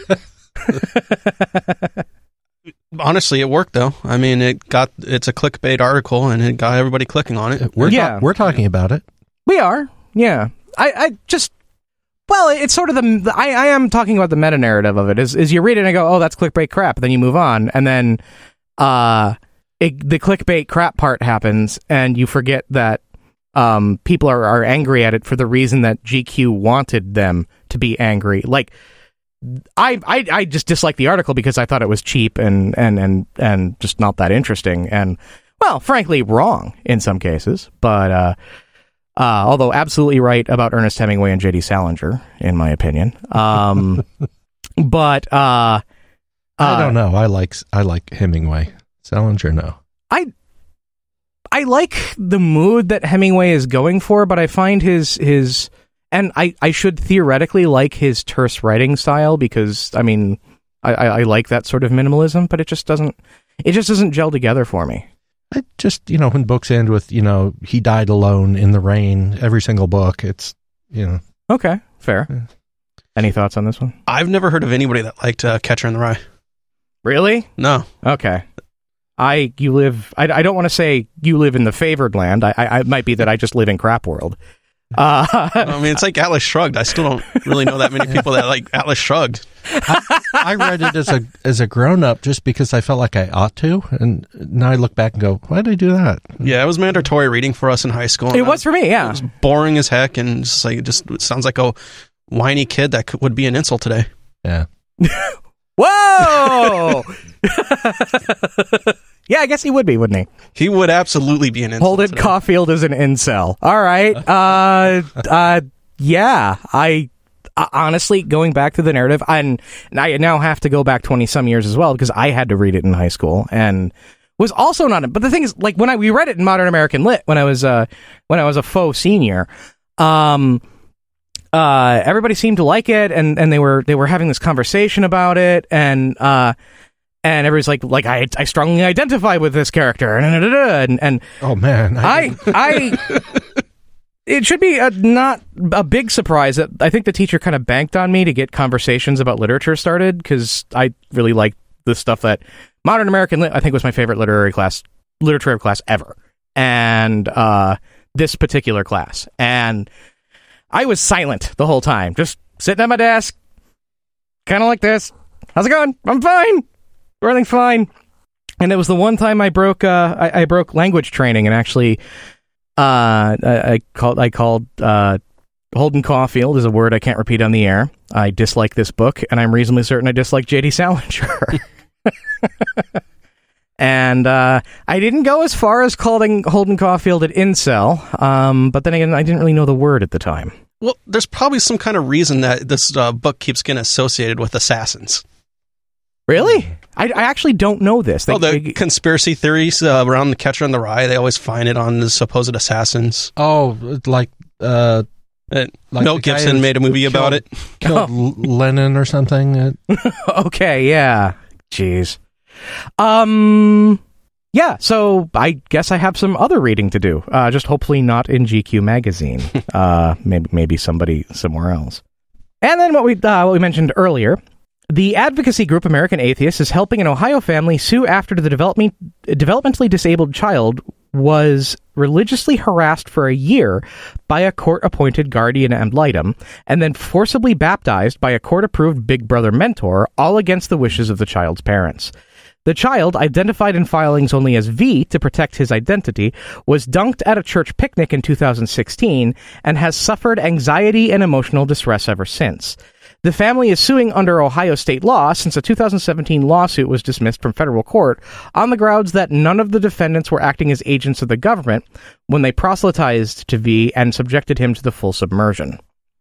Honestly, it worked, though. I mean, it's a clickbait article, and it got everybody clicking on it. We're talking about it. We are, yeah. Well, it's sort of I am talking about the meta-narrative of it, is you read it and go, oh, that's clickbait crap, and then you move on, and then the clickbait crap part happens, and you forget that people are angry at it for the reason that GQ wanted them to be angry. Like, I just disliked the article because I thought it was cheap and just not that interesting, and, well, frankly, wrong in some cases, but although absolutely right about Ernest Hemingway and J.D. Salinger, in my opinion. But I don't know. I like Hemingway. Salinger, no. I like the mood that Hemingway is going for, but I find his and I should theoretically like his terse writing style because, I mean, I like that sort of minimalism, but it just doesn't gel together for me. I just, when books end with, he died alone in the rain, every single book, it's, Okay, fair. Yeah. Any thoughts on this one? I've never heard of anybody that liked Catcher in the Rye. Really? No. Okay. I don't want to say you live in the favored land. I might be that I just live in crap world. I mean, it's like Atlas Shrugged. I still don't really know that many people that like Atlas Shrugged. I read it as a grown-up just because I felt like I ought to, and now I look back and go, why did I do that? Yeah, it was mandatory reading for us in high school. It was for me, yeah. It was boring as heck, and it sounds like a whiny kid that would be an insult today. Yeah. Whoa! Yeah, I guess he would be, wouldn't he? He would absolutely be an insult. Holden today. Caulfield is an incel. All right. Yeah. I honestly, going back to the narrative, and I now have to go back 20-some years as well, because I had to read it in high school, and was also not... But the thing is, like, when we read it in Modern American Lit, when I was a faux senior, everybody seemed to like it, and they were having this conversation about it, and everybody's like I strongly identify with this character, and oh man, I it should be not a big surprise that I think the teacher kind of banked on me to get conversations about literature started, because I really liked the stuff that Modern American Lit, I think, was my favorite literature class ever, and this particular class, and I was silent the whole time, just sitting at my desk, kind of like this. How's it going? I'm fine. Everything's fine. And it was the one time I broke language training, and actually I called Holden Caulfield is a word I can't repeat on the air. I dislike this book, and I'm reasonably certain I dislike J.D. Salinger. And I didn't go as far as calling Holden Caulfield an incel, but then again, I didn't really know the word at the time. Well, there's probably some kind of reason that this book keeps getting associated with assassins. Really? I actually don't know this. The conspiracy theories around the Catcher in the Rye, they always find it on the supposed assassins. Oh, like Mel Gibson made a movie about it. Killed Lennon or something. Okay, yeah. Jeez. Yeah, so I guess I have some other reading to do. Just hopefully not in GQ magazine. Maybe somebody somewhere else. And then what we mentioned earlier, the advocacy group American Atheists is helping an Ohio family sue after the developmentally disabled child was religiously harassed for a year by a court-appointed guardian ad litem, and then forcibly baptized by a court-approved Big Brother mentor, all against the wishes of the child's parents. The child, identified in filings only as V to protect his identity, was dunked at a church picnic in 2016 and has suffered anxiety and emotional distress ever since. The family is suing under Ohio state law since a 2017 lawsuit was dismissed from federal court on the grounds that none of the defendants were acting as agents of the government when they proselytized to V and subjected him to the full submersion.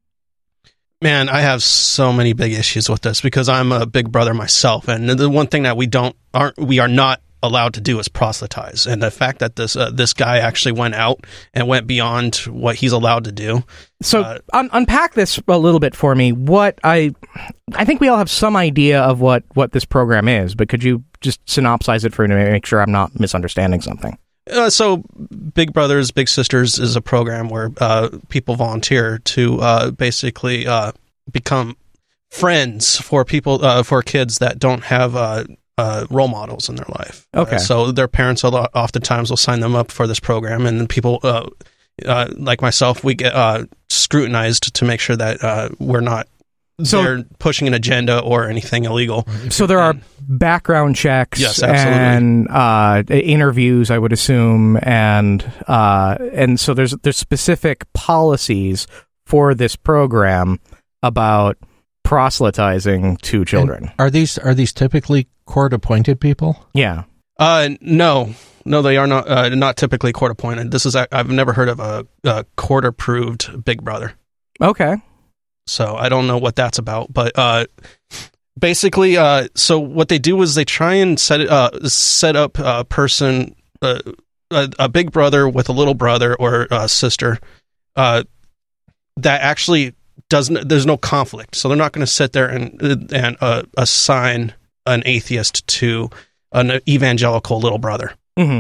Man, I have so many big issues with this because I'm a Big Brother myself, and the one thing that we are not allowed to do is proselytize. And the fact that this guy actually went out and went beyond what he's allowed to do. So unpack this a little bit for me. What I think we all have some idea of what this program is, but could you just synopsize it for me to make sure I'm not misunderstanding something? So Big Brothers Big Sisters is a program where people volunteer to basically become friends for people for kids that don't have role models in their life. Okay. So their parents oftentimes will sign them up for this program, and then people like myself, we get scrutinized to make sure that we're not they're pushing an agenda or anything illegal. So there are background checks, yes, absolutely, and interviews, I would assume, and so there's specific policies for this program about proselytizing to children. And are these typically court-appointed people? Yeah. No, they are not typically court-appointed. I've never heard of a court-approved Big Brother. Okay. So I don't know what that's about, but basically, so what they do is they try and set up a person, a big brother with a little brother or a sister, that actually there's no conflict. So they're not going to sit there and assign an atheist to an evangelical little brother.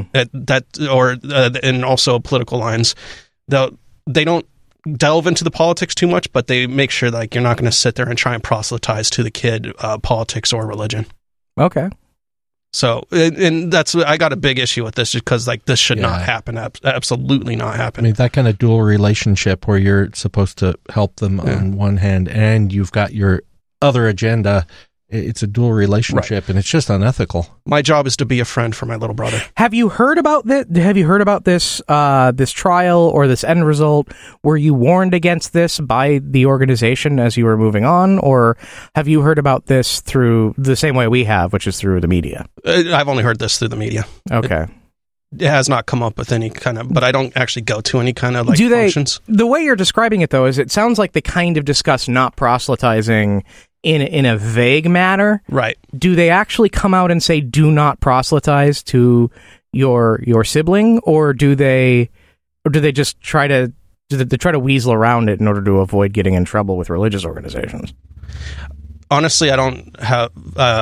And also political lines. They don't delve into the politics too much, but they make sure like you're not going to sit there and try and proselytize to the kid politics or religion. Okay. So, and that's, I got a big issue with this because like this should not happen. Absolutely not happen. I mean, that kind of dual relationship where you're supposed to help them on one hand and you've got your other agenda. It's a dual relationship, and it's just unethical. My job is to be a friend for my little brother. Have you heard about this? Have you heard about this this trial or this end result? Were you warned against this by the organization as you were moving on, or have you heard about this through the same way we have, which is through the media? I've only heard this through the media. Okay. It has not come up with any kind of, but I don't actually go to any kind of like functions. The way you're describing it, though, is it sounds like they kind of discuss not proselytizing in a vague manner. Right. Do they actually come out and say, do not proselytize to your sibling, or do they just try to weasel around it in order to avoid getting in trouble with religious organizations? Honestly, I don't have,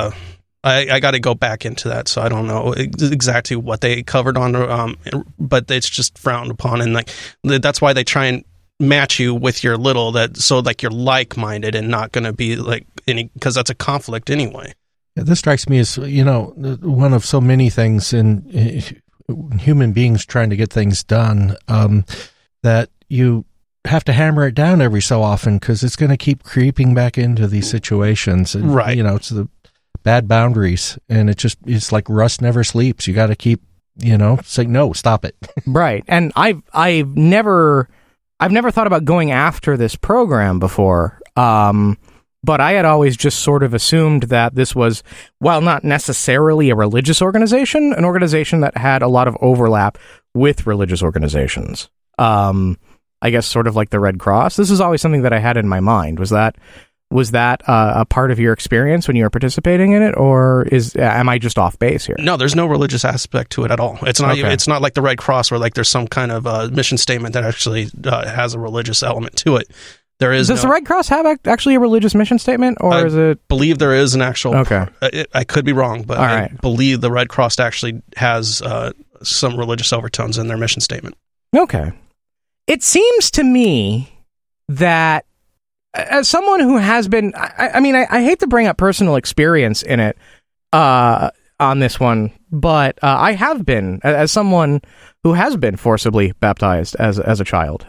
I got to go back into that, so I don't know exactly what they covered on, but it's just frowned upon, and like that's why they try and match you with your little, that so like you're like-minded and not going to be like any, because that's a conflict anyway. Yeah, this strikes me as, you know, one of so many things in human beings trying to get things done, that you have to hammer it down every so often because it's going to keep creeping back into these situations. And, right. You know, it's the bad boundaries, and it's like rust never sleeps. You got to keep, you know, saying, no, stop it. Right. And I've never thought about going after this program before, but I had always just sort of assumed that this was, while not necessarily a religious organization, an organization that had a lot of overlap with religious organizations. I guess sort of like the Red Cross. This is always something that I had in my mind. Was that a part of your experience when you were participating in it, or am I just off base here? No, there's no religious aspect to it at all. It's not. Okay. It's not like the Red Cross, where like there's some kind of mission statement that actually has a religious element to it. There is. Does the Red Cross have actually a religious mission statement, or is it? I believe there is an actual. Okay. I could be wrong, but I believe the Red Cross actually has some religious overtones in their mission statement. Okay. It seems to me that, as someone who has been, I hate to bring up personal experience in it on this one, but I have been, as someone who has been forcibly baptized as a child.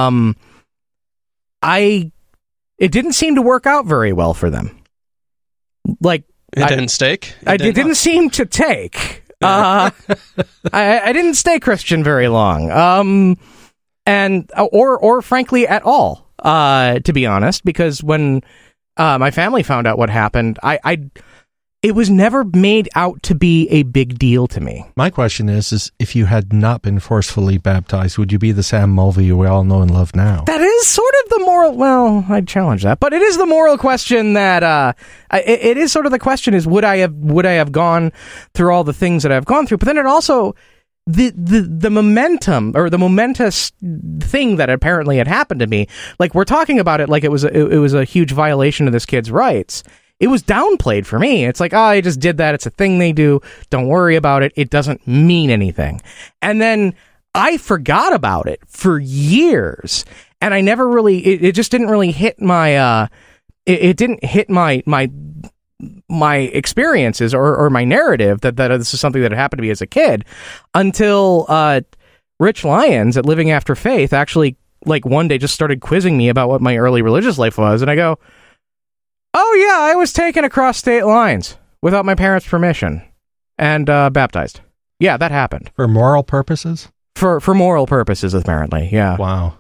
It didn't seem to work out very well for them. Like it didn't stake. It didn't seem to take. I didn't stay Christian very long, and or frankly at all. To be honest, because when my family found out what happened, it was never made out to be a big deal to me. My question is if you had not been forcefully baptized, would you be the Sam Mulvey we all know and love now? That is sort of the moral. Well, I'd challenge that, but it is the moral question that it is sort of the question is would I have gone through all the things that I've gone through? But then it also. The momentum or the momentous thing that apparently had happened to me, like we're talking about it like it was a huge violation of this kid's rights. It was downplayed for me. It's like, I just did that. It's a thing they do. Don't worry about it. It doesn't mean anything. And then I forgot about it for years, and I never really. It just didn't really hit my. It didn't hit my experiences or my narrative that this is something that had happened to me as a kid until Rich Lyons at Living After Faith actually like one day just started quizzing me about what my early religious life was, and I go, oh yeah, I was taken across state lines without my parents' permission and baptized. Yeah, that happened. For moral purposes? For moral purposes, apparently, yeah. Wow.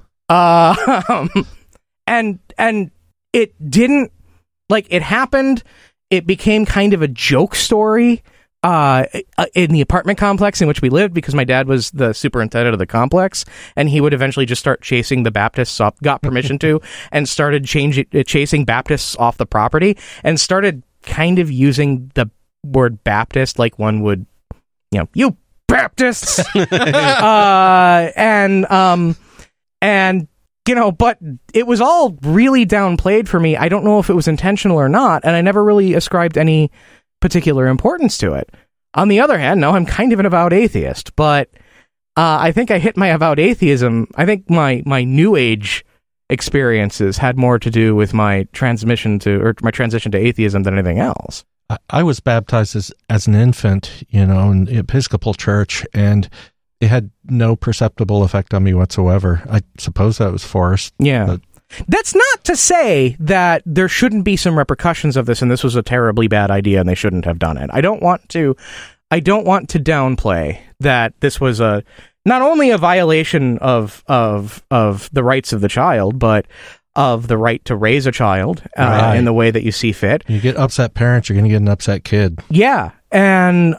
And it didn't, like, it happened. It became kind of a joke story in the apartment complex in which we lived because my dad was the superintendent of the complex, and he would eventually just start chasing the Baptists off, got permission to, and started chasing Baptists off the property, and started kind of using the word Baptist like one would, you Baptists! and but it was all really downplayed for me. I don't know if it was intentional or not, and I never really ascribed any particular importance to it. On the other hand, no, I'm kind of an avowed atheist, but I think I hit my avowed atheism. I think my New Age experiences had more to do with my transition to atheism than anything else. I was baptized as an infant, in the Episcopal Church, and it had no perceptible effect on me whatsoever. I suppose that was forced. Yeah. But that's not to say that there shouldn't be some repercussions of this, and this was a terribly bad idea, and they shouldn't have done it. I don't want to downplay that this was not only a violation of the rights of the child, but of the right to raise a child in the way that you see fit. You get upset parents, you're going to get an upset kid. Yeah, and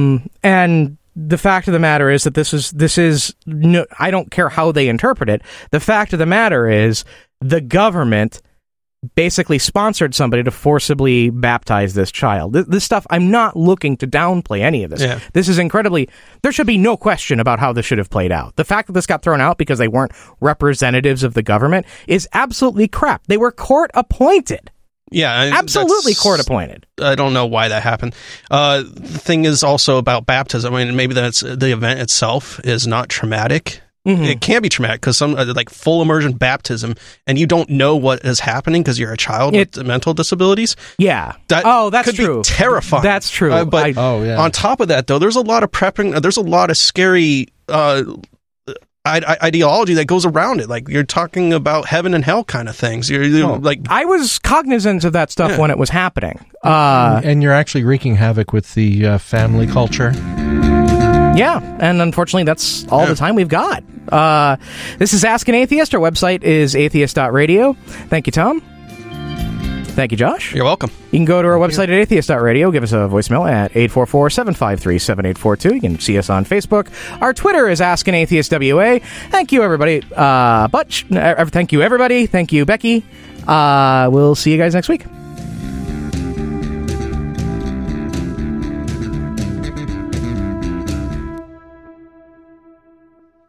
the fact of the matter is that this is no, I don't care how they interpret it. The fact of the matter is the government basically sponsored somebody to forcibly baptize this child. This stuff, I'm not looking to downplay any of this. Yeah. This is incredibly, there should be no question about how this should have played out. The fact that this got thrown out because they weren't representatives of the government is absolutely crap. They were court appointed. Yeah, absolutely court appointed. I don't know why that happened. The thing is also about baptism. I mean, maybe that's the event itself is not traumatic. Mm-hmm. It can be traumatic because some like full immersion baptism, and you don't know what is happening because you're a child with mental disabilities. Yeah. That's could true. Be terrifying. That's true. But on top of that, though, there's a lot of prepping. There's a lot of scary ideology that goes around it. Like you're talking about heaven and hell kind of things. Like I was cognizant of that stuff when it was happening. And you're actually wreaking havoc with the family culture. Yeah, and unfortunately, that's all the time we've got. This is Ask an Atheist. Our website is atheist.radio. Thank you, Tom. Thank you, Josh. You're welcome. You can go to our website at atheist.radio. Give us a voicemail at 844-753-7842. You can see us on Facebook. Our Twitter is Ask an Atheist WA. Thank you, everybody. Thank you, everybody. Thank you, Becky. We'll see you guys next week.